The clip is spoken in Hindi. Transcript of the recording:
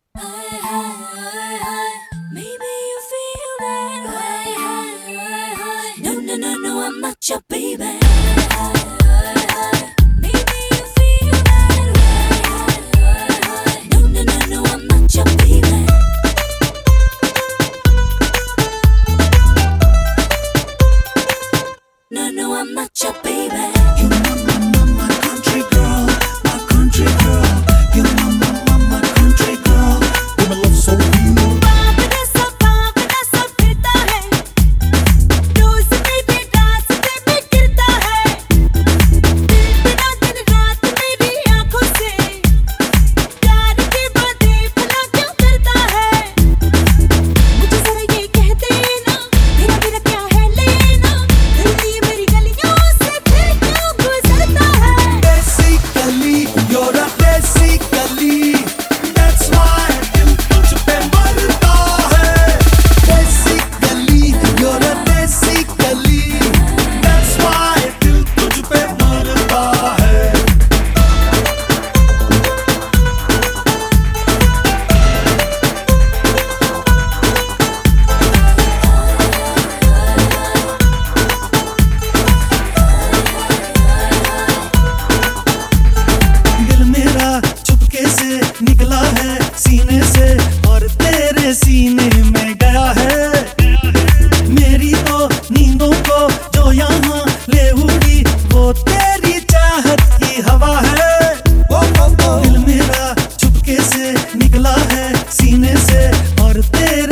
Maybe you feel that way. No, no, no, no, I'm not your baby. Maybe you feel that way. No, no, no, no, I'm not your baby. No, no, I'm not your baby. You know my country girl, my country girl. You know my country girl. Give me love so real. निकला है सीने से और तेरे सीने में गया है। मेरी तो नींदों को जो यहाँ ले उड़ी वो तेरी चाहत की हवा है। दिल मेरा चुपके से निकला है सीने से और तेरे